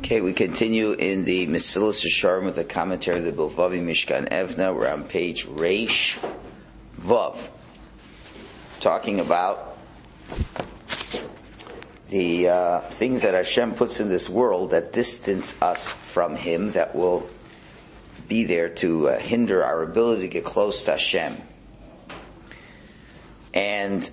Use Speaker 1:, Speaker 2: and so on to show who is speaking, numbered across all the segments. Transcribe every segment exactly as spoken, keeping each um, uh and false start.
Speaker 1: Okay, we continue in the Mesilas Yesharim with the commentary of the Bilvavi Mishkan Evna. We're on page Reish Vav, talking about the uh, things that Hashem puts in this world that distance us from Him, that will be there to uh, hinder our ability to get close to Hashem. And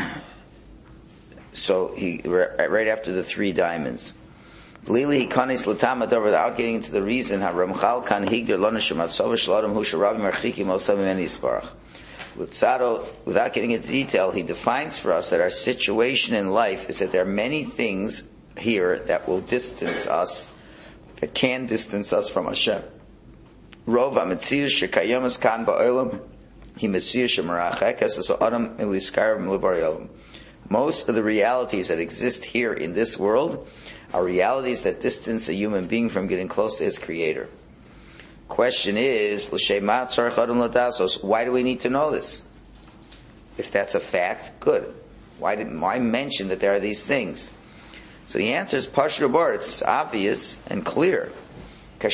Speaker 1: so he right after the three diamonds. Lili hikanis l'tamat over without getting into the reason. Haramchal kan higder lo neshamat sover shalom hu sharabi marchikim osam mimeni yisbarach. Lutzado, without getting into detail, he defines for us that our situation in life is that there are many things here that will distance us, that can distance us from Hashem. Rov ha'metzias shekayamas kan ba'olam hi metzias shemarachekes es adam miliskar milibar yolam. Most of the realities that exist here in this world are realities that distance a human being from getting close to his Creator. Question is, why do we need to know this? If that's a fact, good. Why did why mention that there are these things? So the answer is Pashur Bar. It's obvious and clear. A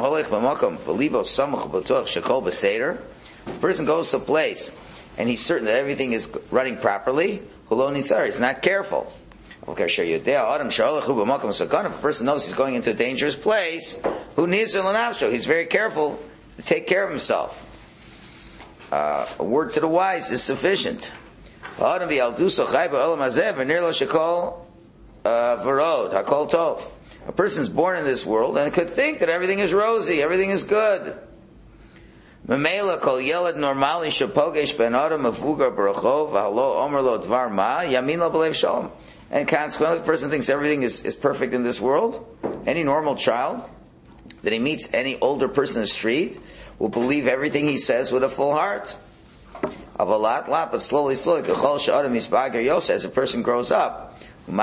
Speaker 1: person goes to a place and he's certain that everything is running properly. He's not careful. If a person knows he's going into a dangerous place, who needs to he's very careful to take care of himself. Uh, a word to the wise is sufficient. A person's born in this world and could think that everything is rosy, everything is good. And consequently, the person thinks everything is, is perfect in this world. Any normal child that he meets any older person in the street will believe everything he says with a full heart. But slowly, slowly, as a person grows up,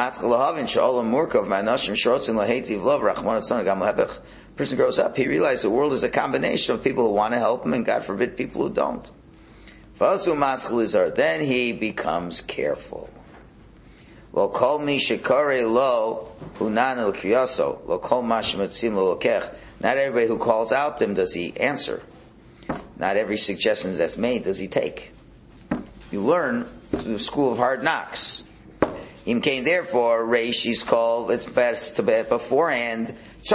Speaker 1: person grows up, he realizes the world is a combination of people who want to help him and, God forbid, people who don't. Then he becomes careful. Not everybody who calls out to him does he answer. Not every suggestion that's made does he take. You learn through the school of hard knocks. Im came therefore, Reish is called, it's best to bet beforehand.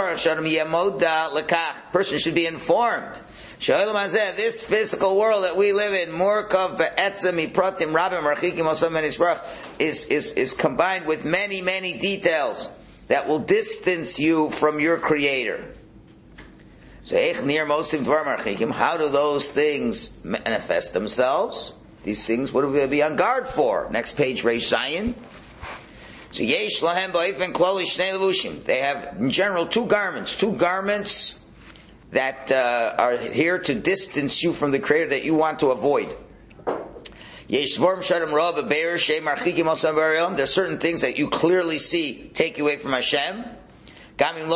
Speaker 1: Person should be informed. This physical world that we live in, is, is, is combined with many, many details that will distance you from your Creator. So, how do those things manifest themselves? These things, what do we be on guard for? Next page, Reish Zayin. So, they have, in general, two garments. Two garments that uh, are here to distance you from the Creator that you want to avoid. There are certain things that you clearly see take you away from Hashem. Even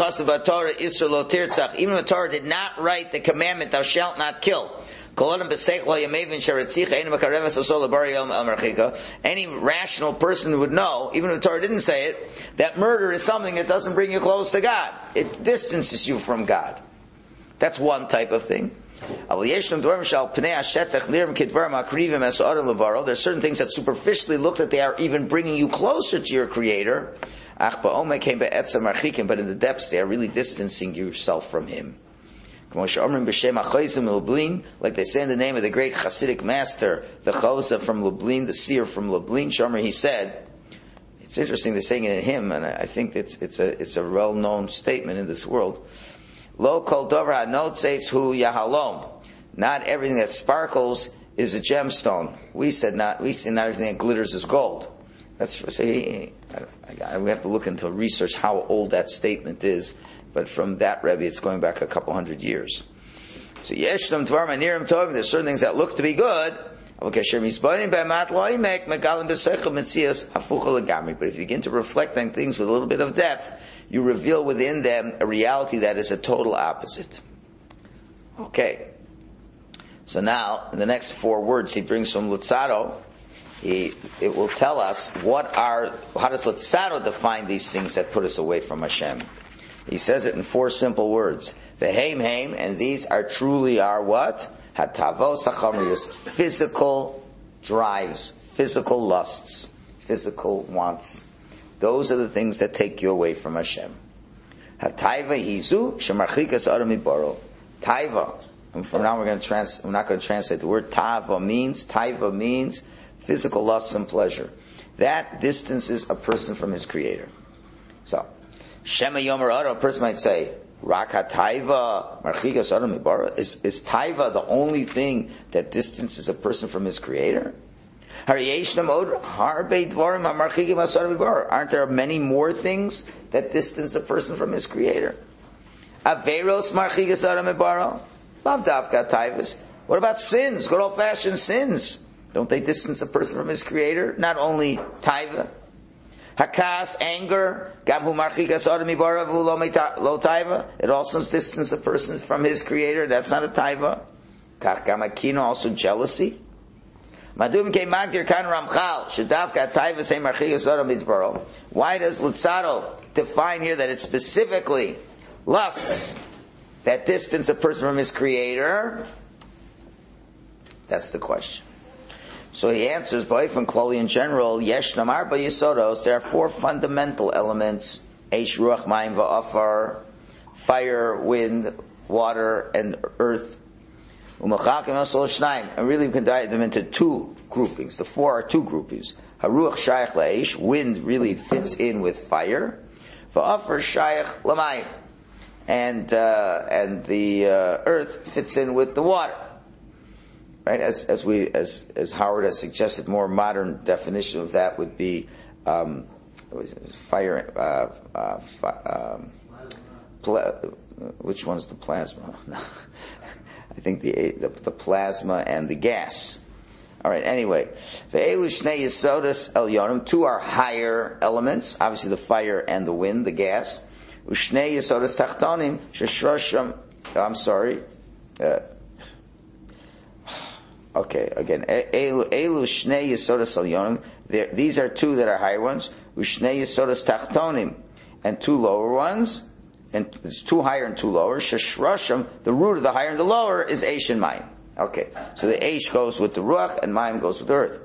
Speaker 1: if the Torah did not write the commandment, thou shalt not kill. Any rational person would know, even if the Torah didn't say it, that murder is something that doesn't bring you close to God. It distances you from God. That's one type of thing. There's certain things that superficially look that they are even bringing you closer to your Creator, but in the depths they are really distancing yourself from Him. Like they say in the name of the great Hasidic master, the Chozeh from Lublin, the seer from Lublin, Shomer, he said, it's interesting they're saying it in him, and I think it's, it's a, it's a well-known statement in this world. Lo kol dover hanotzes hu yahalom. Not everything that sparkles is a gemstone. We said not. We said not everything that glitters is gold. That's say. I, I, we have to look into research how old that statement is. But from that Rebbe, it's going back a couple hundred years. So yeshlam dvar manirim tovim. There's certain things that look to be good. But if you begin to reflect on things with a little bit of depth, you reveal within them a reality that is a total opposite. Okay. So now, in the next four words he brings from Lutzado, he, it will tell us what are, how does Lutzado define these things that put us away from Hashem. He says it in four simple words. V'heim heim, and these are truly our what? Hatavos hachamriyos, physical drives, physical lusts, physical wants. Those are the things that take you away from Hashem. Hataiva hizu shemarchikas adam mibaro. Taiva. And from now we're going to trans. We're not going to translate the word. Tava means taiva means physical lusts and pleasure. That distances a person from his Creator. So, Shema Yomer Adam, a person might say, Raka Taiva Marchikas Adam Mibara. Is is Taiva the only thing that distances a person from his Creator? Aren't there many more things that distance a person from his Creator? Averos Marchikas Adam Mibara. What about sins? Good old-fashioned sins. Don't they distance a person from his Creator? Not only taiva. Hakas, anger. It also distances a person from his Creator. That's not a taiva. Kachgamakino, also jealousy. Why does Luzzatto define here that it's specifically lusts that distance a person from his Creator? That's the question. So he answers, Ba'ifan Kloli in general, Yesh Namar Ba'yisodos, there are four fundamental elements, Eish Ruach Mayim Va'afar, fire, wind, water, and earth. U'machakim Osol Shnaim, and really we can divide them into two groupings. The four are two groupings. Haruach Shayach La'eish, wind really fits in with fire. Va'afar Shayach L'mayim, and, uh, and the, uh, earth fits in with the water. Right, as as we as as Howard has suggested, more modern definition of that would be um, fire. Uh, uh, fi, um, pla- which one's the plasma? I think the, the the plasma and the gas. All right. Anyway, ve'elu shnei yisodas elyonim. Two are higher elements. Obviously, the fire and the wind, the gas. Ushnei yisodas tachtonim sheshrosham. I'm sorry. Uh, Okay, again, Elu Shnei Yisodas Alyonim. These are two that are higher ones. Ushnei Yisodas Tachtonim, and two lower ones. And it's two higher and two lower. Sheshrasham, the root of the higher and the lower is Eish and Mayim. Okay, so the Eish goes with the Ruach and Mayim goes with the earth.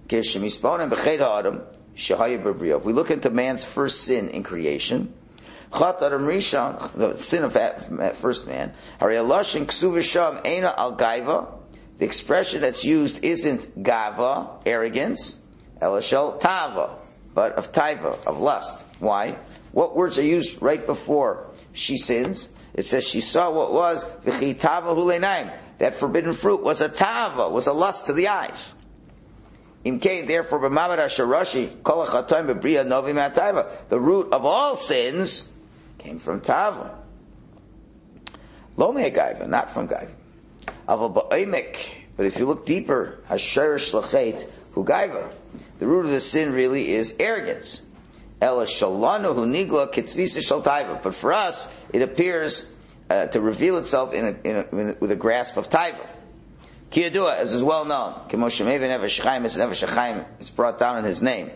Speaker 1: If we look into man's first sin in creation, Chat Adam Rishon, the sin of that first man, Hariyaloshin Ksuvisham Eina Al Gaiva. The expression that's used isn't gava, arrogance, elashel tava, but of taiva, of lust. Why? What words are used right before she sins? It says she saw what was v'chi tava huleinaim. That forbidden fruit was a tava, was a lust to the eyes. Imkein, therefore, b'mamad hasharashi kol hachatoim b'briya novi ma'taiva. The root of all sins came from tava. Lo me'gaiva, not from gaiva. But if you look deeper, Hasherish Lachet Hugaiva, the root of the sin really is arrogance. Ela Shalanu Hunigla Kitvisa Shaltaiva. But for us, it appears uh, to reveal itself in a, in a, in a, with a grasp of Taiva. Kiyadua, as is well known, Kemoshemev Nefesh Chaim, Nefesh Chaim is brought down in his name.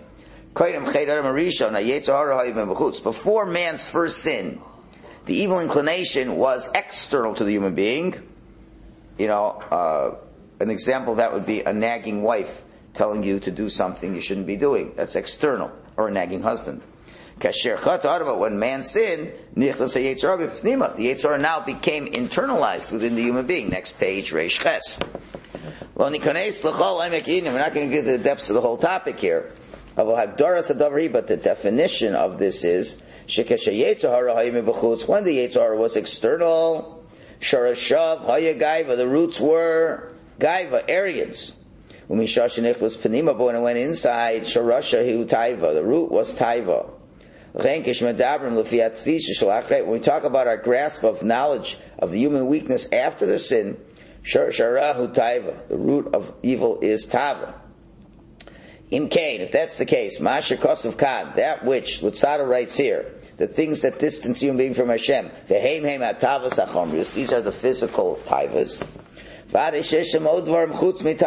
Speaker 1: Before man's first sin, the evil inclination was external to the human being. You know, uh, an example of that would be a nagging wife telling you to do something you shouldn't be doing. That's external. Or a nagging husband. When man sinned, the Yetzer Hara now became internalized within the human being. Next page, Reish Ches. We're not going to get to the depths of the whole topic here. But the definition of this is, when the Yetzer Hara was external, Sharashav, Haya Gaiva, the roots were Gaiva, arrogance. When we Panima, but when it went inside, Sharasha Hu Taiva, the root was Taiva. When we talk about our grasp of knowledge of the human weakness after the sin, Sharahu Taiva, the root of evil is Tava. Imkain, if that's the case, Masha Kosov Kad, that which Luzzatto writes here, the things that distance human being from Hashem. These are the physical taivas.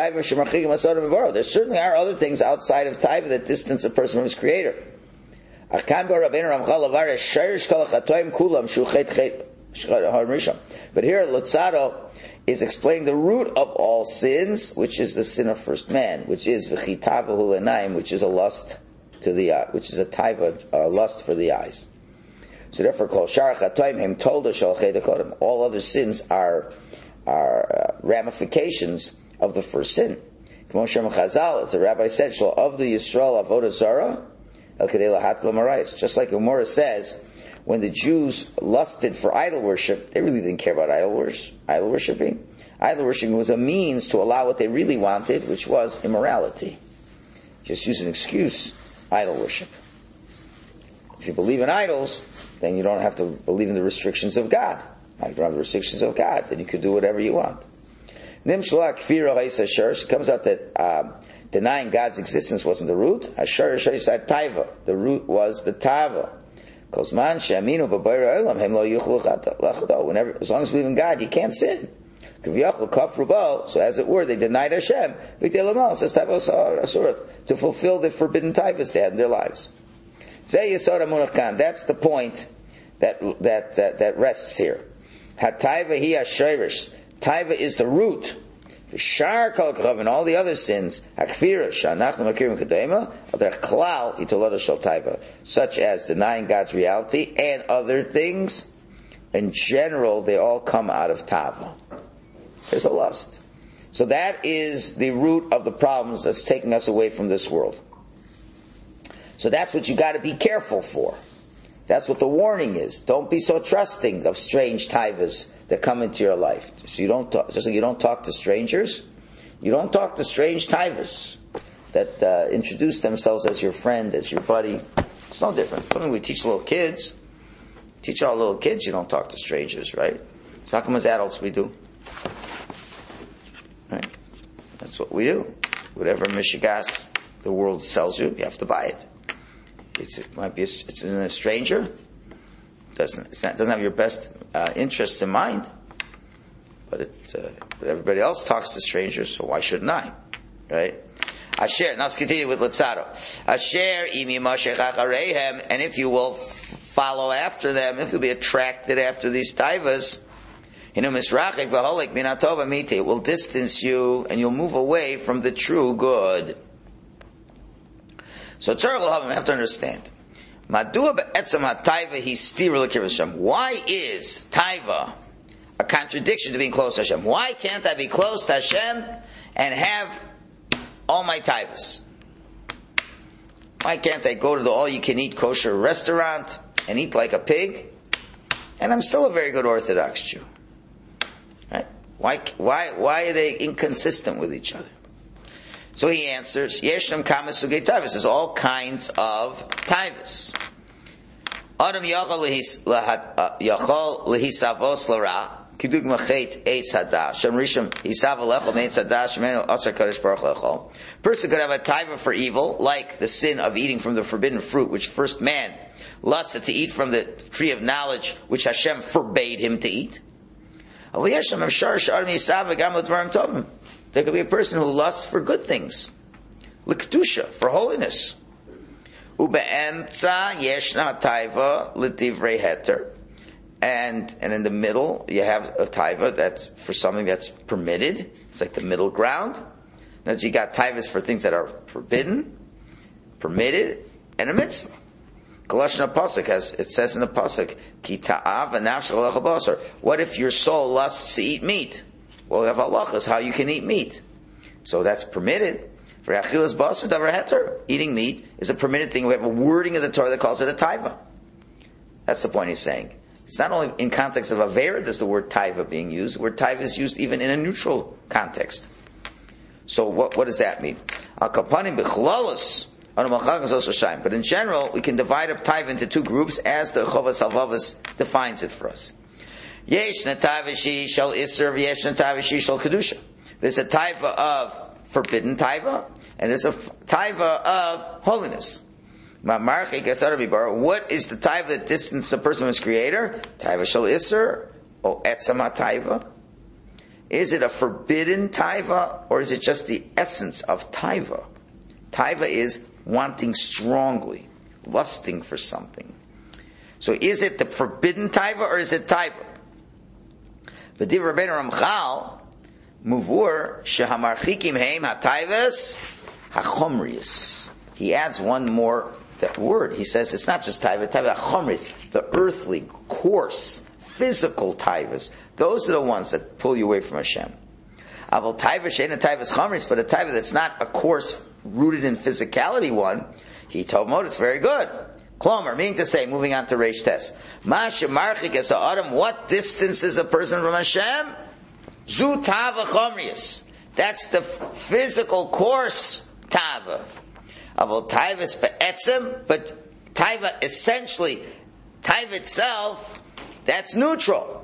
Speaker 1: There certainly are other things outside of taiva that distance a person from his Creator. here, Luzzatto is explaining the root of all sins, which is the sin of first man, which is v'chitavahu l'nayim, which is a lust to the eye, which is a type of uh, lust for the eyes. So therefore, called shar chatoim hem tolda shel chet hakodem. All other sins are are uh, ramifications of the first sin. Chazal, as the rabbi said, "Shlo of the Yisrael avodah zara el kedei lahat l'marayis." Just like Gemara says, when the Jews lusted for idol worship, they really didn't care about idol worship. Idol worshiping, idol worshiping was a means to allow what they really wanted, which was immorality. Just use an excuse, idol worship. If you believe in idols, then you don't have to believe in the restrictions of God. Now, if you don't have the restrictions of God, then you can do whatever you want. It comes out that uh, denying God's existence wasn't the root. The root was the tava. Whenever, as long as we believe in God, you can't sin. So as it were, they denied Hashem to fulfill the forbidden taivas they had in their lives. That's the point that that that, that rests here. Hataiva hi hashayrish. Taiva is the root. V'shar kol kachav, and all the other sins, hakfira shanachnu makirim kadema, other klal itolada shel taiva, such as denying God's reality and other things. In general, they all come out of tava. There's a lust. So that is the root of the problems that's taking us away from this world. So that's what you got to be careful for. That's what the warning is. Don't be so trusting of strange taivas that come into your life. So you don't talk, just like you don't talk to strangers, you don't talk to strange taivas that uh, introduce themselves as your friend, as your buddy. It's no different. Something we teach little kids. Teach all little kids you don't talk to strangers, right? So how come as adults we do? Right? That's what we do. Whatever mishigas the world sells you, you have to buy it. It's, it might be a, it's a stranger. Doesn't it's not, doesn't have your best uh, interests in mind, but it, uh, but everybody else talks to strangers, so why shouldn't I? Right? Asher. Now let's continue with Luzzatto. Asher imi mashech achareihem, and if you will f- follow after them, if you'll be attracted after these taivas, it will distance you, and you'll move away from the true good. So tzarech l'havim, we have to understand. Why is taiva a contradiction to being close to Hashem? Why can't I be close to Hashem and have all my taivas? Why can't I go to the all-you-can-eat kosher restaurant and eat like a pig, and I'm still a very good Orthodox Jew? Right? Why? Why? Why are they inconsistent with each other? So he answers, Yeshnam kama sugei taivas. There's all kinds of taivas. Adam yachol lehisavos l'ra kidug machet eitz hadash. Shem rishon hisav lechol meitz hadash menu asar kadosh baruch lechol. Person could have a taiva for evil, like the sin of eating from the forbidden fruit, which first man lusted to eat from the tree of knowledge, which Hashem forbade him to eat. There could be a person who lusts for good things, l'kedusha, for holiness. Ube'emtza yeshna taiva l'divrei heter, and and in the middle you have a taiva that's for something that's permitted. It's like the middle ground. Now you got taivas for things that are forbidden, permitted, and a mitzvah. Galashna pasuk has it says in the pasuk, Ki ta'av v'nafsh l'lecha basar. What if your soul lusts to eat meat? Well, we have halachas how you can eat meat. So that's permitted. For achilas basar davar heter, eating meat is a permitted thing. We have a wording of the Torah that calls it a taiva. That's the point he's saying. It's not only in context of avera does the word taiva being used. The word taiva is used even in a neutral context. So what what does that mean? Al kapanim b'chlalos. But in general, we can divide up taiva into two groups as the Chovas Halvavos defines it for us. Yesh netaiva shel iser, yesh netaiva shel kedusha. There's a taiva of forbidden taiva, and there's a taiva of holiness. What is the taiva that distances a person from his creator? Taiva shel iser, or etzama taiva? Is it a forbidden taiva, or is it just the essence of taiva? Taiva is wanting strongly, lusting for something. So is it the forbidden taiva or is it taiva? But Div Rabbeinu Ramchal, Muvur, Shehamarchikim Heim HaTaivas HaChomrius. He adds one more that word. He says it's not just taiva, taiva HaChomrius, the earthly, coarse, physical taivas. Those are the ones that pull you away from Hashem. Aval taiva she'ena taivas chomris, but a taiva that's not a coarse, rooted in physicality one, he told Mod, it's very good. Klomer, meaning to say, moving on to Reish Tes. Ma shemarchik es ha'adam, what distance is a person from Hashem? Zu tava chomrius. That's the physical, coarse tava. Aval taivas be'etzem, but taiva essentially, taiva itself, that's neutral.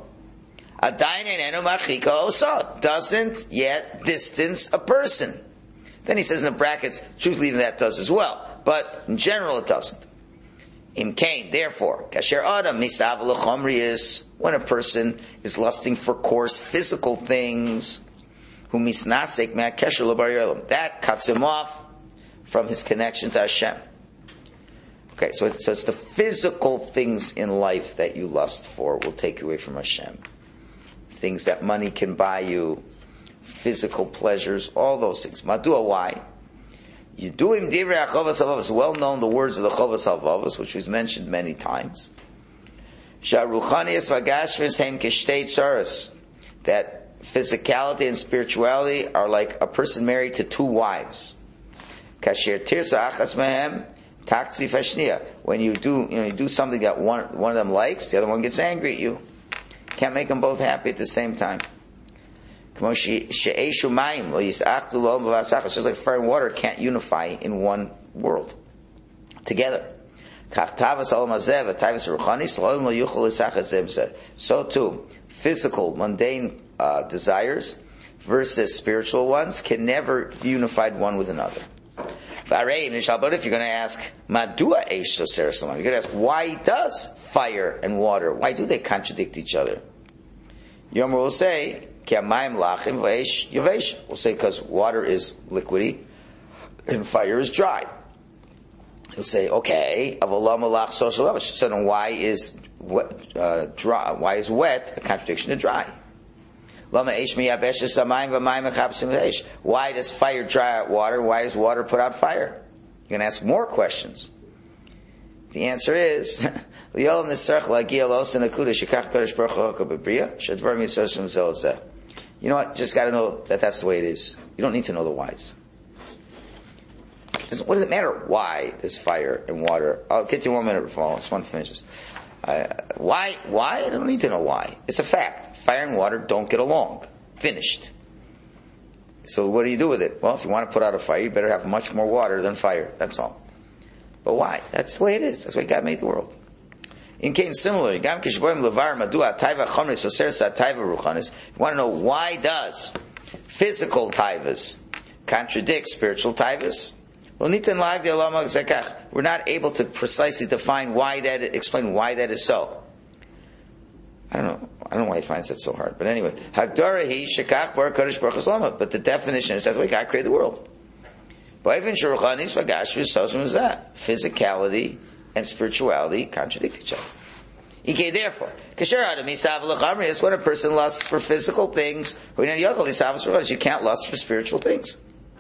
Speaker 1: Doesn't yet distance a person. Then he says in the brackets, truthfully that does as well. But in general it doesn't. In Cain, therefore, kasher adam misav l'chomrius, when a person is lusting for coarse physical things, who misnasek me'akesher l'bar yolam, that cuts him off from his connection to Hashem. Okay, so, it, so it's the physical things in life that you lust for will take you away from Hashem. Things that money can buy you, physical pleasures, all those things. Madua, why? You do him divrei chovas halvavos. Well known the words of the chovas halvavos, which was mentioned many times. Sharuchanias v'gashmis heim kishtei tzaros. That physicality and spirituality are like a person married to two wives. Kasher tirza achas mehem takzi fashnia. When you do, you know, you do something that one one of them likes, the other one gets angry at you. Can't make them both happy at the same time. Just like fire and water can't unify in one world together. So too, physical, mundane uh, desires versus spiritual ones can never be unified one with another. But if you're going to ask, Madua Eish Soser Salam, you're going to ask, why does fire and water, why do they contradict each other? Yomer will say, Ki hamayim lachim v'eish yavesh. We'll say because water is liquidy and fire is dry. He'll say, okay, avalam lach social. So then why is wet, uh, dry? Why is wet a contradiction to dry? Why does fire dry out water? Why does water put out fire? You're going to ask more questions. The answer is, you know what? Just got to know that that's the way it is. You don't need to know the whys. What does it matter why there's fire and water? I'll get you one minute before I just want to finish this. Uh, why? Why? I don't need to know why. It's a fact. Fire and water don't get along. Finished. So what do you do with it? Well, if you want to put out a fire, you better have much more water than fire. That's all. But why? That's the way it is. That's the way God made the world. In Cain, similarly, you want to know why does physical taivas contradict spiritual taivas? We're not able to precisely define why that, explain why that is so. I don't know. I don't know why he finds that so hard. But anyway, but the definition is that's why God created the world. Physicality and spirituality contradict each other. Okay, therefore, when a person lusts for physical things, you can't lust for spiritual things.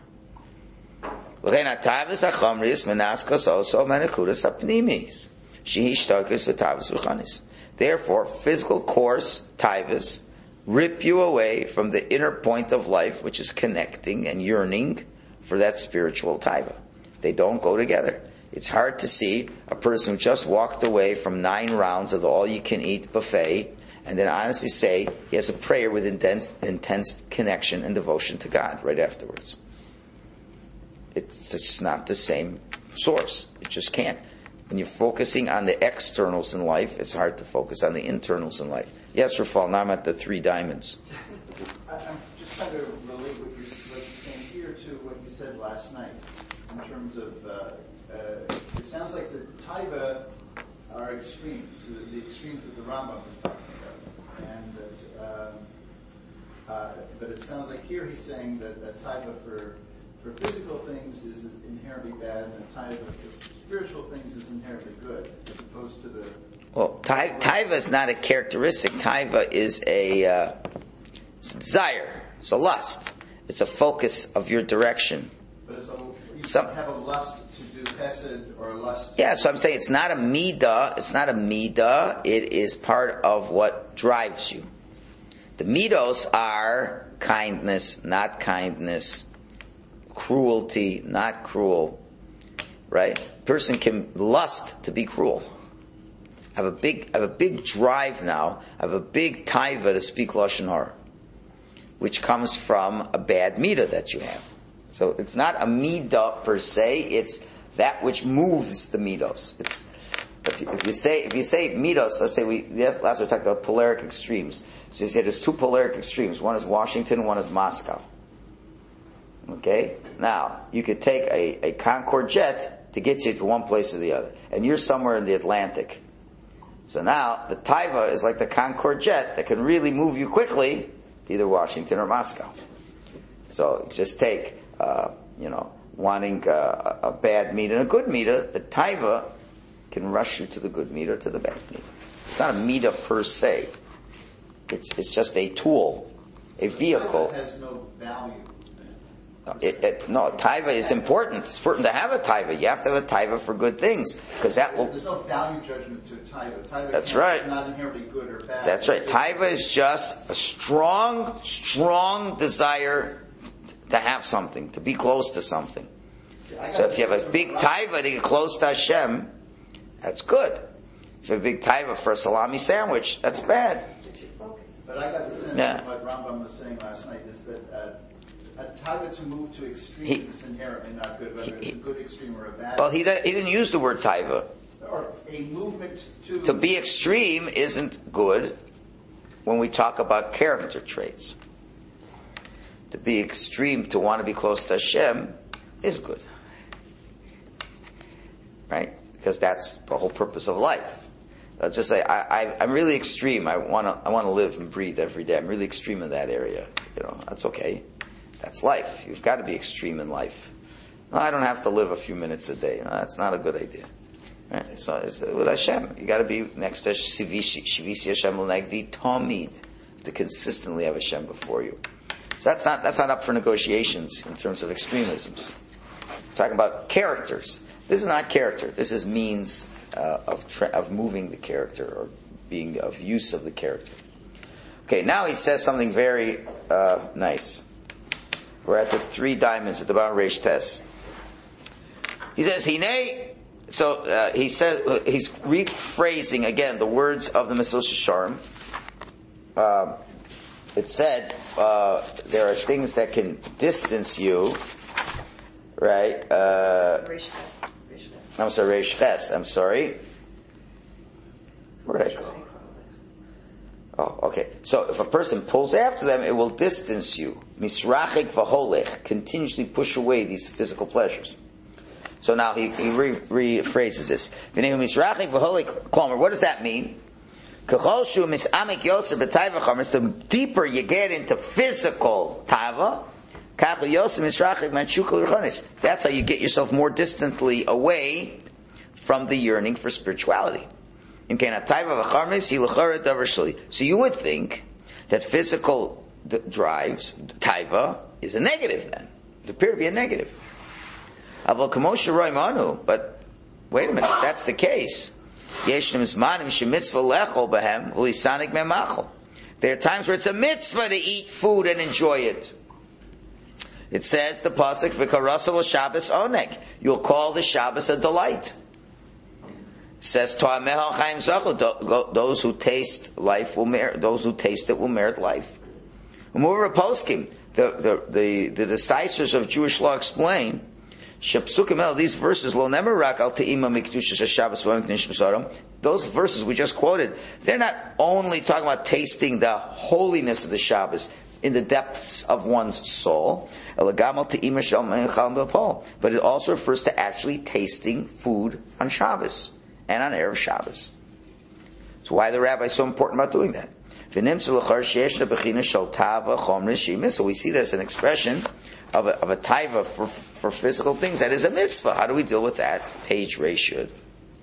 Speaker 1: Therefore, physical coarse taivas rip you away from the inner point of life, which is connecting and yearning for that spiritual taiva. They don't go together. It's hard to see a person who just walked away from nine rounds of the all-you-can-eat buffet and then honestly say he has a prayer with intense, intense connection and devotion to God right afterwards. It's just not the same source. It just can't. When you're focusing on the externals in life, it's hard to focus on the internals in life. Yes, Rafal, now I'm at the three diamonds.
Speaker 2: I, I'm just trying to relate what you're, what you're saying here to what you said last night in terms of, uh, uh, it sounds like the taiva are extremes, the, the extremes that the Rambam is talking about. And that, um, uh, but it sounds like here he's saying that, that taiva for for physical things is inherently bad, and a taiva for spiritual things is inherently good, as opposed to the...
Speaker 1: Well, tai- taiva is not a characteristic. Taiva is a, uh, it's a desire. It's a lust. It's a focus of your direction.
Speaker 2: But it's a, you
Speaker 1: Some,
Speaker 2: have a lust to do chesed or a lust...
Speaker 1: Yeah, so I'm saying it's not a midah. It's not a midah. It is part of what drives you. The midos are kindness, not kindness. Cruelty, not cruel. Right? A person can lust to be cruel. I have a big, I have a big drive now. I have a big taiva to speak lashon hara, which comes from a bad midah that you have. So it's not a midah per se. It's that which moves the midos. It's if you, if you say if you say midos, let's say we last we talked about polaric extremes. So you say there's two polaric extremes. One is Washington, one is Moscow. Okay? Now, you could take a, a Concorde jet to get you to one place or the other. And you're somewhere in the Atlantic. So now, the Taiva is like the Concorde jet that can really move you quickly to either Washington or Moscow. So, just take, uh, you know, wanting uh, a bad meat and a good meat. The Taiva can rush you to the good meat or to the bad meat. It's not a meat per se. It's it's just a tool, a vehicle.
Speaker 2: Taiva has no value.
Speaker 1: It, it, no, taiva is important. It's important to have a taiva. You have to have a taiva for good things, because that will.
Speaker 2: There's no value judgment to taiva. Taiva
Speaker 1: That's right.
Speaker 2: is not inherently good or bad.
Speaker 1: That's right. Taiva is just a strong, strong desire to have something, to be close to something.
Speaker 2: Yeah,
Speaker 1: so if you have a big taiva to get close to Hashem, that's good. If you have a big taiva for a salami sandwich, that's bad.
Speaker 2: But I got the sense
Speaker 1: yeah.
Speaker 2: of what Rambam was saying last night is that. Uh, A taiva to move to extremes
Speaker 1: he,
Speaker 2: is inherently not good, whether it's a good extreme or a bad.
Speaker 1: Well, he he didn't use the word taiva.
Speaker 2: Or a movement to...
Speaker 1: To be extreme isn't good when we talk about character traits. To be extreme, to want to be close to Hashem, is good. Right? Because that's the whole purpose of life. Let's just say, I, I, I'm really extreme. I want to I want to live and breathe every day. I'm really extreme in that area. You know, that's okay. That's life. You've got to be extreme in life. No, I don't have to live a few minutes a day. No, that's not a good idea. Right? So it's, with Hashem, you got to be next to Shivisi Shivisi Hashem L'Negdi Tamid, to consistently have Hashem before you. So that's not that's not up for negotiations in terms of extremisms. We're talking about characters. This is not character. This is means uh, of tra- of moving the character, or being of use of the character. Okay, now he says something very uh, nice. We're at the three diamonds at the bottom, Reish Tes. He says, Hine, so uh, he says, uh, he's rephrasing again the words of the Mesilas Yesharim. Uh, it said, uh, there are things that can distance you, right? Uh, I'm sorry, Reish Tes, I'm sorry. Where did I go? Oh, okay. So if a person pulls after them, it will distance you. Misrachik v'holech, continuously push away these physical pleasures. So now he, he re- rephrases this. Misrachik v'holech, Klomer, what does that mean? The deeper you get into physical taiva, that's how you get yourself more distantly away from the yearning for spirituality. So you would think that physical d- drives, taiva, is a negative then. It would appear to be a negative. But wait a minute, if that's the case, there are times where it's a mitzvah to eat food and enjoy it. It says, the pasuk, V'karasel Shabbos oneg. You'll call the Shabbos a delight. It says, those who taste life will merit, those who taste it will merit life. The, the, the, the decisors of Jewish law explain, these verses, those verses we just quoted, they're not only talking about tasting the holiness of the Shabbos in the depths of one's soul, but it also refers to actually tasting food on Shabbos and on Erev Shabbos. So why the rabbi is so important about doing that? So we see there's an expression of a, of a taiva for, for physical things. That is a mitzvah. How do we deal with that? Page Reshud.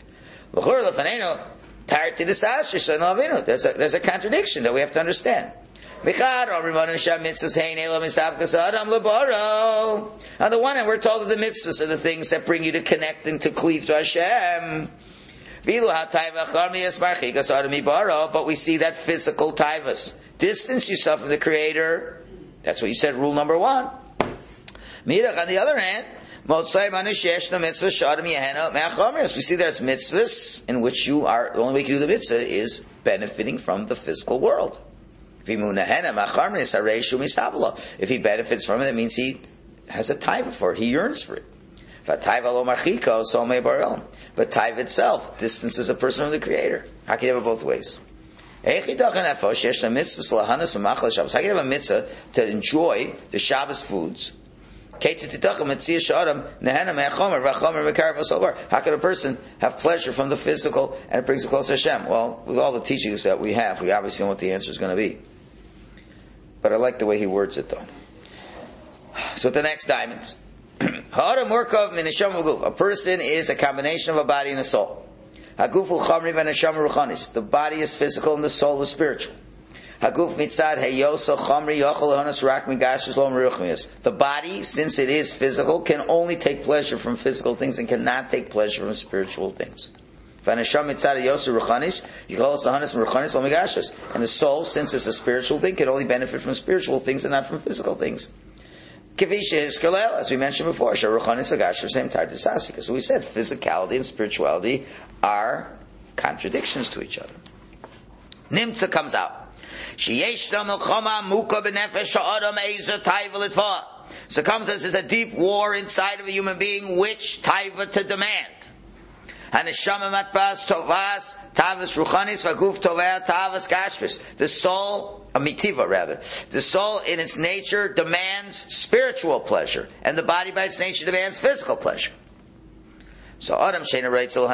Speaker 1: There's a, there's a contradiction that we have to understand. On the one hand, we're told that the mitzvahs are the things that bring you to connect and to cleave to Hashem. But we see that physical taivas. Distance yourself from the Creator. That's what you said, rule number one. On the other hand, we see there's mitzvahs in which you are, the only way you can do the mitzvah is benefiting from the physical world. If he benefits from it, it means he has a taiva for it. He yearns for it. But taiva itself distances a person from the Creator. How can you have it both ways? How can you have a mitzvah to enjoy the Shabbos foods? How can a person have pleasure from the physical and it brings him closer to Hashem? Well, with all the teachings that we have, we obviously know what the answer is going to be. But I like the way he words it, though. So the next diamonds. A person is a combination of a body and a soul. The body is physical and the soul is spiritual. The body, since it is physical, can only take pleasure from physical things and cannot take pleasure from spiritual things. And the soul, since it's a spiritual thing, can only benefit from spiritual things and not from physical things. As we mentioned before, so we said physicality and spirituality are contradictions to each other. Nimtza comes out. Circumstance is a deep war inside of a human being, which taiva to demand. The soul, a mitiva rather, the soul in its nature demands spiritual pleasure, and the body by its nature demands physical pleasure. So Adam Shena writes, So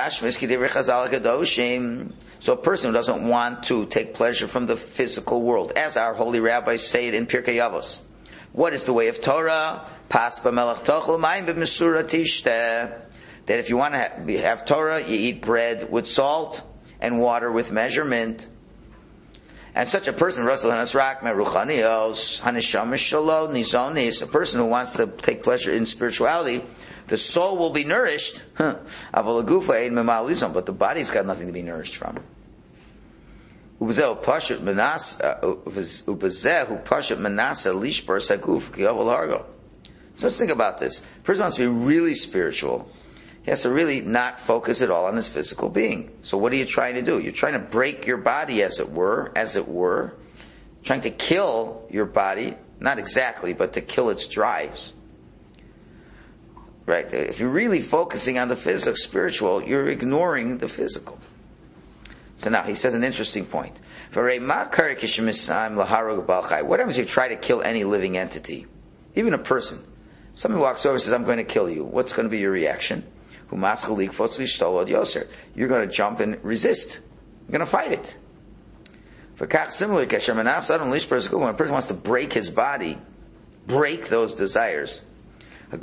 Speaker 1: a person who doesn't want to take pleasure from the physical world, as our holy rabbis say it in Pirkei Avos. What is the way of Torah? Pas b'melech tochel mayim b'mesura tishteh. That if you want to have, have Torah, you eat bread with salt and water with measurement. And such a person, a person who wants to take pleasure in spirituality, the soul will be nourished, but the body's got nothing to be nourished from. So let's think about this. A person wants to be really spiritual. He has to really not focus at all on his physical being. So what are you trying to do? You're trying to break your body, as it were, as it were. Trying to kill your body, not exactly, but to kill its drives. Right? If you're really focusing on the physical, spiritual, you're ignoring the physical. So now, he says an interesting point. What happens if you try to kill any living entity? Even a person. Somebody walks over and says, I'm going to kill you. What's going to be your reaction? You're going to jump and resist. You're going to fight it. Similarly, when a person wants to break his body, break those desires, the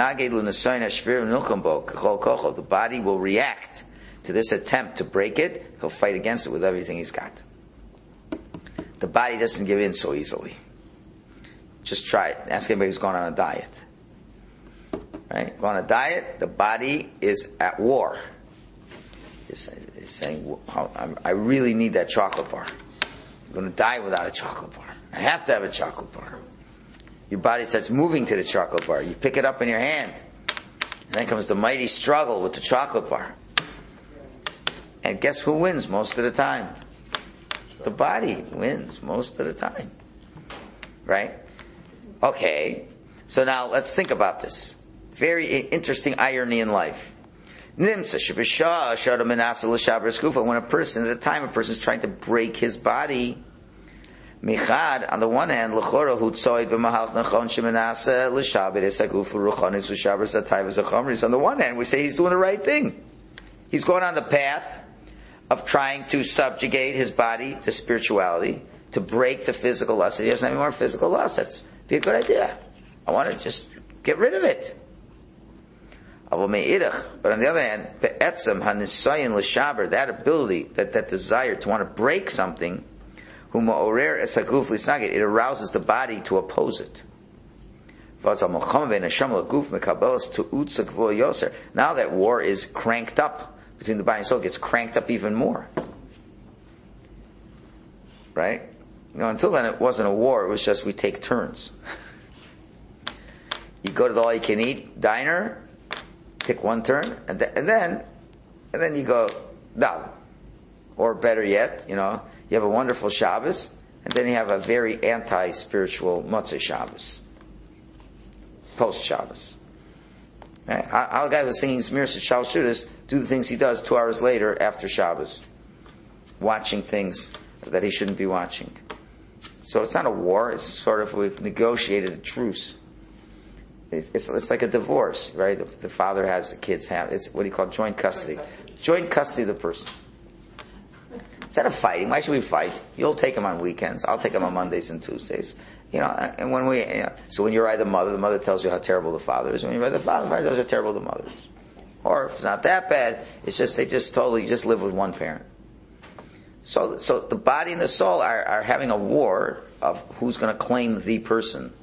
Speaker 1: body will react to this attempt to break it. He'll fight against it with everything he's got. The body doesn't give in so easily. Just try it. Ask anybody who's gone on a diet. Right? Go on a diet, the body is at war. It's, it's saying, I really need that chocolate bar. I'm going to die without a chocolate bar. I have to have a chocolate bar. Your body starts moving to the chocolate bar. You pick it up in your hand. And then comes the mighty struggle with the chocolate bar. And guess who wins most of the time? The body wins most of the time. Right? Okay. So now let's think about this. Very interesting irony in life. When a person, at the time a person is trying to break his body, on the one hand, on the one hand, we say he's doing the right thing. He's going on the path of trying to subjugate his body to spirituality, to break the physical lust. He doesn't have any more physical lust. That's be a good idea. I want to just get rid of it. But on the other hand, that ability, that, that desire to want to break something, it arouses the body to oppose it. Now that war is cranked up between the body and soul, it gets cranked up even more. Right? You know, until then it wasn't a war, it was just we take turns. You go to the all-you-can-eat diner, take one turn, and, th- and then and then you go down. Or better yet, you know, you have a wonderful Shabbos, and then you have a very anti-spiritual Motzei Shabbos. Post-Shabbos. Right? How, how a guy who's singing Smiras at Shabbos Shudas do the things he does two hours later after Shabbos. Watching things that he shouldn't be watching. So it's not a war, it's sort of, we've negotiated a truce. It's, it's like a divorce, right? The, the father has, the kids have. It's what do you call joint custody? Joint custody of the person. Instead of fighting, why should we fight? You'll take them on weekends. I'll take them on Mondays and Tuesdays. You know, and when we, you know, so when you're by the mother, the mother tells you how terrible the father is. When you're by the father, the father tells you how terrible the mother is. Or if it's not that bad, it's just, they just totally just live with one parent. So, so the body and the soul are, are having a war of who's going to claim the person.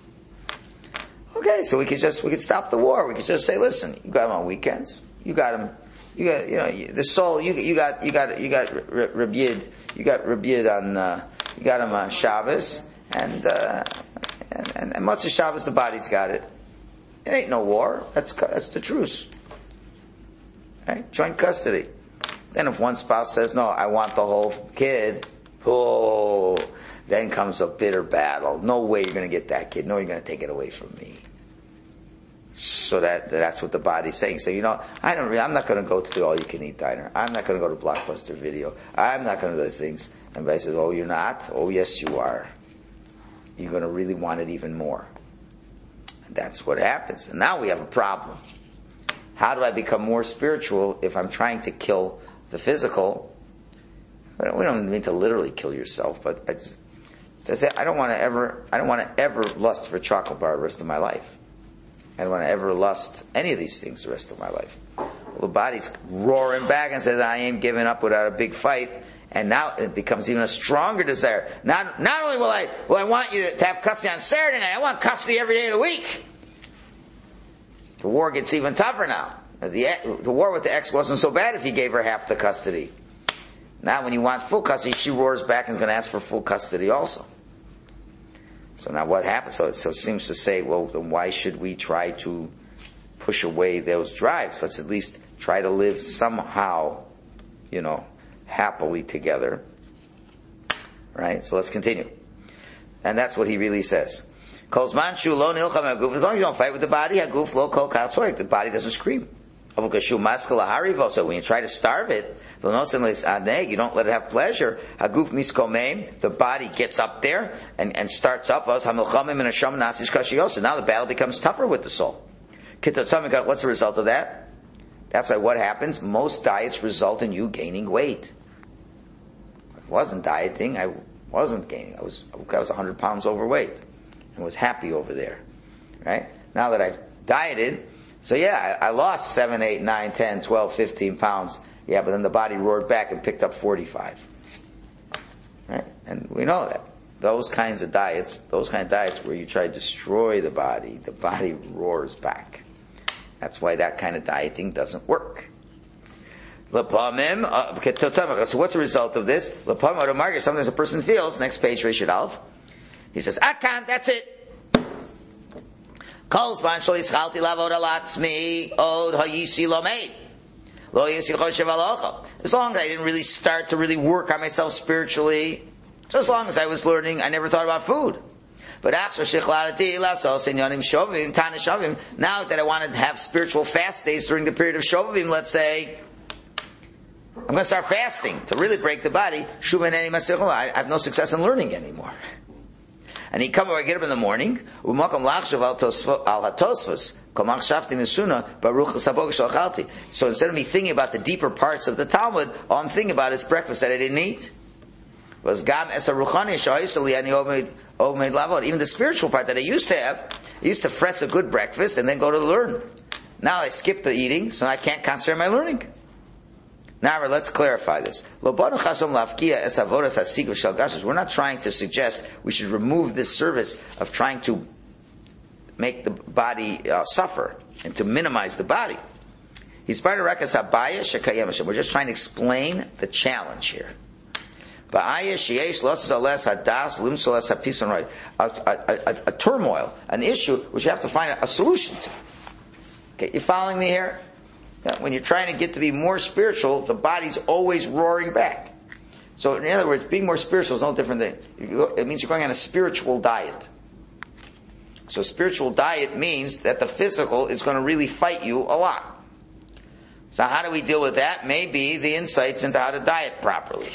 Speaker 1: Okay, so we could just, we could stop the war. We could just say, listen, you got him on weekends. You got him, you got, you know, the soul, you, you got, you got, you got Reb Yid, you got Reb Yid on, uh, you got him on Shabbos, and, uh, and, and, and Motzei Shabbos, the body's got it. It ain't no war. That's, that's the truce. Right? Joint custody. Then if one spouse says, no, I want the whole kid, oh, then comes a bitter battle. No way you're going to get that kid. No, you're going to take it away from me. So that that's what the body's saying. So, you know, I don't really, I'm not going to go to the all-you-can-eat diner. I'm not going to go to Blockbuster Video. I'm not going to do those things. And everybody says, oh, you're not? Oh, yes, you are. You're going to really want it even more. And that's what happens. And now we have a problem. How do I become more spiritual if I'm trying to kill the physical? We don't mean to literally kill yourself, but I just, I say I don't want to ever, I don't want to ever lust for a chocolate bar the rest of my life. I don't want to ever lust any of these things the rest of my life. Well, the body's roaring back and says, I ain't giving up without a big fight. And now it becomes even a stronger desire. Not, not only will I, will I want you to have custody on Saturday night, I want custody every day of the week. The war gets even tougher now. The, the war with the ex wasn't so bad if he gave her half the custody. Now when he wants full custody, she roars back and is going to ask for full custody also. So now what happens? So, so it seems to say, well, then why should we try to push away those drives? Let's at least try to live somehow, you know, happily together. Right? So let's continue. And that's what he really says. As long as you don't fight with the body, the body doesn't scream. So when you try to starve it, you don't let it have pleasure. The body gets up there and, and starts up. Now the battle becomes tougher with the soul. What's the result of that? That's why what happens? Most diets result in you gaining weight. I wasn't dieting. I wasn't gaining. I was I was one hundred pounds overweight and was happy over there. Right? Now that I've dieted, so yeah, I, I lost seven, eight, nine, ten, twelve, fifteen pounds. Yeah, but then the body roared back and picked up forty-five. Right? And we know that. Those kinds of diets, those kind of diets where you try to destroy the body, the body roars back. That's why that kind of dieting doesn't work. So what's the result of this? Sometimes a person feels, next page, Rishid Alf, he says, Akan, that's it. As long as I didn't really start to really work on myself spiritually, so as long as I was learning, I never thought about food. But now that I wanted to have spiritual fast days during the period of Shovavim, let's say, I'm going to start fasting to really break the body. I have no success in learning anymore. And he come over, I get up in the morning, so instead of me thinking about the deeper parts of the Talmud, all I'm thinking about is breakfast that I didn't eat. Was gam esa ruchani sha'isali ani omed Oh, made lavod. Even the spiritual part that I used to have, I used to fress a good breakfast and then go to learn. Now I skip the eating, so I can't concentrate on my learning. Now let's clarify this. We're not trying to suggest we should remove this service of trying to make the body uh, suffer and to minimize the body. We're just trying to explain the challenge here. A, a, a, a turmoil, an issue which you have to find a, a solution to. Okay, you following me here? When you're trying to get to be more spiritual, the body's always roaring back. So in other words, being more spiritual is no different than, it means you're going on a spiritual diet. So spiritual diet means that the physical is going to really fight you a lot. So how do we deal with that? Maybe the insights into how to diet properly.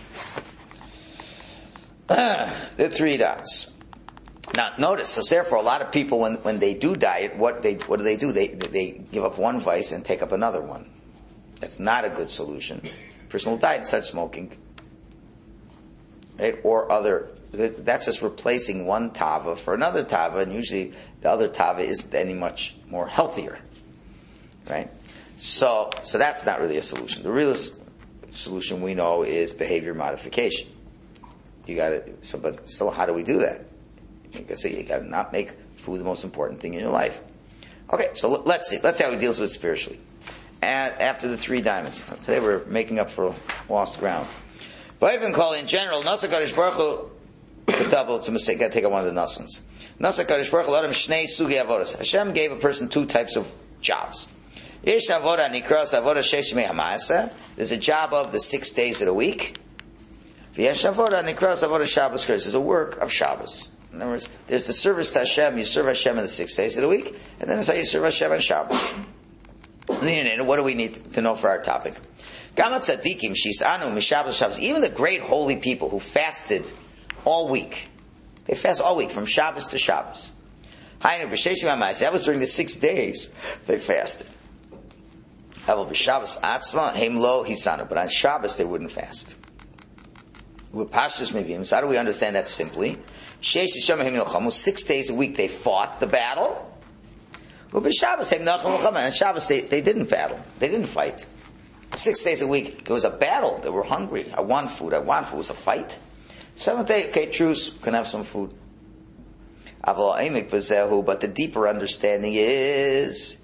Speaker 1: The three dots. Now notice, so therefore a lot of people when, when they do diet, what they what do they do? They they give up one vice and take up another one. That's not a good solution. Personal diet such smoking. Right? Or other, that's just replacing one tava for another tava, and usually the other tava isn't any much more healthier. Right? So so that's not really a solution. The real solution we know is behavior modification. You gotta so but still how do we do that? Like I say, you got to not make food the most important thing in your life. Okay, so let's see. Let's see how he deals with it spiritually. And after the three diamonds. Today we're making up for lost ground. But even call in general, Nasa Kadosh Baruch Hu, it's a double, it's a mistake. Got to take out one of the Nasans. Nasa Kadosh Baruch Hu, Shnei Sugi Avodas. Hashem gave a person two types of jobs. Yesh Avodah Nikras Avodah Shesh Yemei HaMa'aseh. There's a job of the six days of the week. V'yesh Avodah Nikras Avodah Shabbos Kris. There's a work of Shabbos. In other words, there's the service to Hashem. You serve Hashem in the six days of the week, and then it's how you serve Hashem on Shabbos. What do we need to know for our topic? Even the great holy people who fasted all week, they fast all week from Shabbos to Shabbos. That was during the six days they fasted. But on Shabbos they wouldn't fast. With Pashtus Mevim, so how do we understand that simply? Six days a week they fought the battle. And Shabbos they, they didn't battle. They didn't fight. Six days a week there was a battle. They were hungry. I want food. I want food. It was a fight. Seventh day, okay, truce. Can have some food. But the deeper understanding is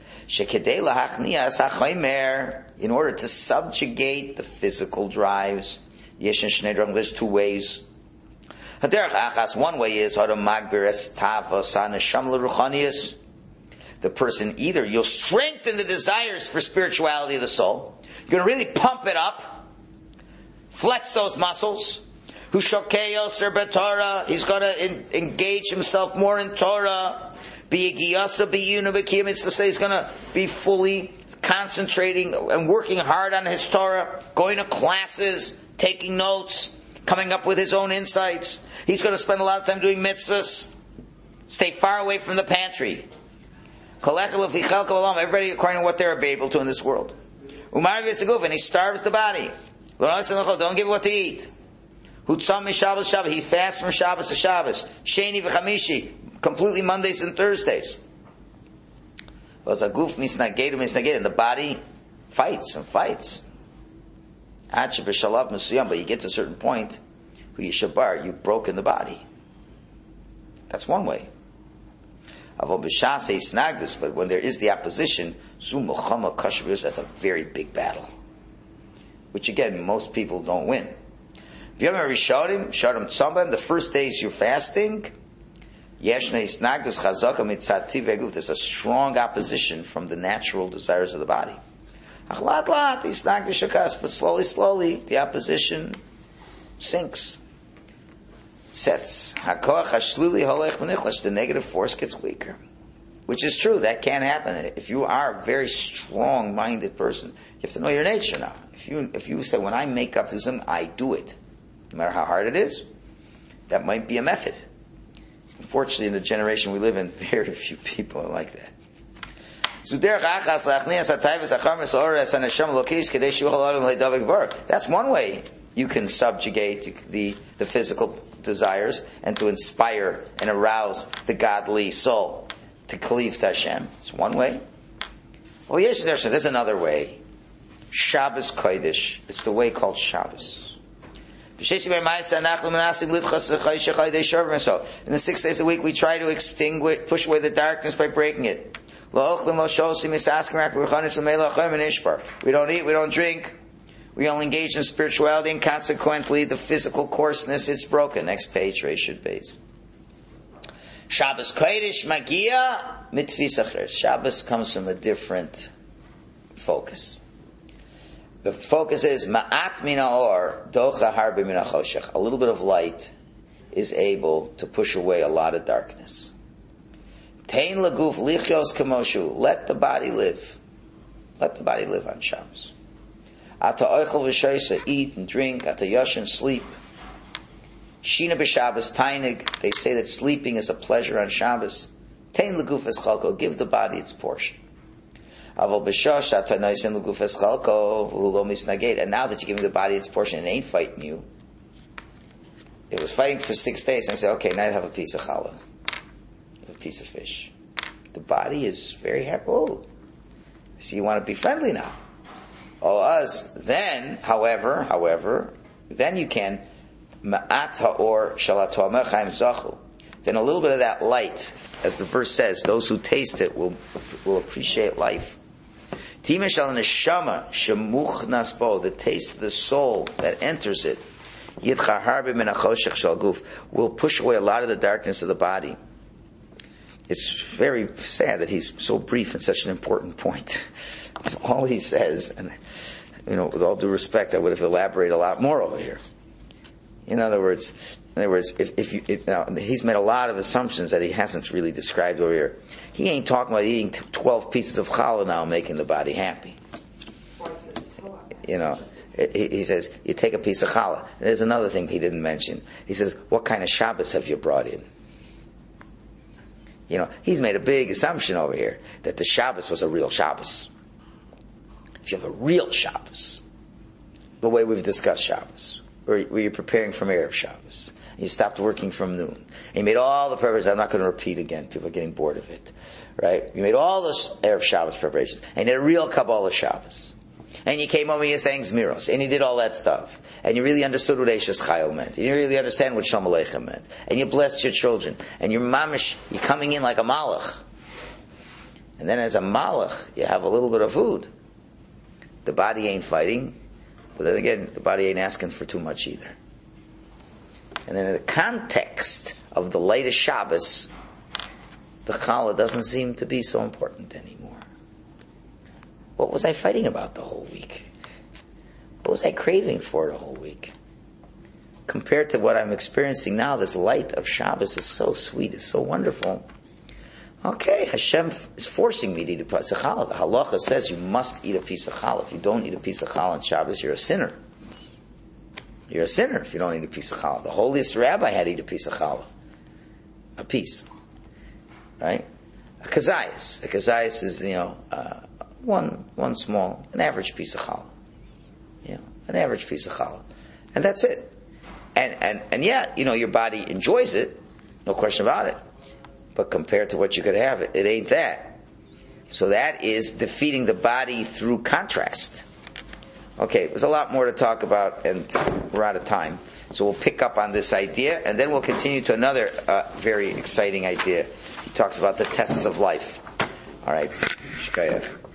Speaker 1: in order to subjugate the physical drives. There's two ways. One way is the person either you'll strengthen the desires for spirituality of the soul. You're going to really pump it up, flex those muscles. He's going to engage himself more in Torah. It's to say he's going to be fully concentrating and working hard on his Torah, going to classes, taking notes, coming up with his own insights. He's going to spend a lot of time doing mitzvahs. Stay far away from the pantry. Everybody according to what they're able to in this world. And he starves the body. Don't give it what to eat. He fasts from Shabbos to Shabbos. Sheni v'chamishi, completely Mondays and Thursdays. And the body fights and fights. But you get to a certain point, you've broken the body. That's one way. But when there is the opposition, that's a very big battle. Which again, most people don't win. If you ever showed him, showed him the first days you're fasting, there's a strong opposition from the natural desires of the body. But slowly, slowly, the opposition sinks. Sets. The negative force gets weaker. Which is true, that can happen. If you are a very strong-minded person, you have to know your nature now. If you if you say, when I make up to something, I do it. No matter how hard it is, that might be a method. Unfortunately, in the generation we live in, very few people are like that. That's one way you can subjugate the, the physical desires and to inspire and arouse the godly soul to cleave to Hashem. It's one way. Oh yes, there's another way. Shabbos Kodesh. It's the way called Shabbos. In the six days a week, we try to extinguish, push away the darkness by breaking it. We don't eat, we don't drink. We only engage in spirituality, and consequently, the physical coarseness, it's broken. Next page, Reshut Beis. Shabbos Kodesh Magia Mitzvah Sacher. Shabbos comes from a different focus. The focus is Ma'at Min Ha'or Docha Harbe Min HaChoshech. A little bit of light is able to push away a lot of darkness. Tein Laguf Lichos Kamoshu. Let the body live. Let the body live on Shabbos. Ata Oichel V'Shoisa. Eat and drink. Ata Yoshin. Sleep. Shina b'Shabbos Tainig. They say that sleeping is a pleasure on Shabbos. Tein Laguf Eschalko. Give the body its portion. Aval b'Shosh Ata Noisin Laguf Eschalko V'Lo Misnaged. And now that you give me the body its portion, it ain't fighting you. It was fighting for six days. And I said, okay, now I have a piece of challah. A piece of fish. The body is very happy. Oh, so you want to be friendly now. Oh, us. Then, however, however, then you can ma'at ha'or shalato chaim zachu. Then a little bit of that light, as the verse says, those who taste it will will appreciate life. Timesh al neshama shemuchnas bo, the taste of the soul that enters it, yitcha harbe min hachoshech shel guf, will push away a lot of the darkness of the body. It's very sad that he's so brief in such an important point. That's all he says, and you know, with all due respect, I would have elaborated a lot more over here. In other words, in other words, if, if you if, now he's made a lot of assumptions that he hasn't really described over here. He ain't talking about eating twelve pieces of challah now, making the body happy. You know, he, he says you take a piece of challah. There's another thing he didn't mention. He says, "What kind of Shabbos have you brought in?" You know, he's made a big assumption over here that the Shabbos was a real Shabbos. If you have a real Shabbos, the way we've discussed Shabbos, where, where you're preparing from Erev Shabbos, and you stopped working from noon, and you made all the preparations. I'm not going to repeat again. People are getting bored of it, right? You made all those Erev Shabbos preparations, and you did a real Kabbalah Shabbos. And you came home and you sang Zmiros, and you did all that stuff. And you really understood what Eishes Chayil meant. And you really understand what Shalom Aleichem meant. And you blessed your children. And you're mamish, you're coming in like a malach. And then as a malach, you have a little bit of food. The body ain't fighting, but then again, the body ain't asking for too much either. And then in the context of the latest Shabbos, the challah doesn't seem to be so important anymore. What was I fighting about the whole week? What was I craving for the whole week? Compared to what I'm experiencing now, this light of Shabbos is so sweet, it's so wonderful. Okay, Hashem is forcing me to eat a piece of challah. The halacha says you must eat a piece of challah. If you don't eat a piece of challah on Shabbos, you're a sinner. You're a sinner if you don't eat a piece of challah. The holiest rabbi had to eat a piece of challah. A piece. Right? A kazayas. A kazayas is, you know, uh, one one small, an average piece of challah. You know, an average piece of challah. And that's it. And, and, and yeah, you know, your body enjoys it. No question about it. But compared to what you could have, it, it ain't that. So that is defeating the body through contrast. Okay, there's a lot more to talk about, and we're out of time. So we'll pick up on this idea, and then we'll continue to another uh, very exciting idea. He talks about the tests of life. All right. Shkaya.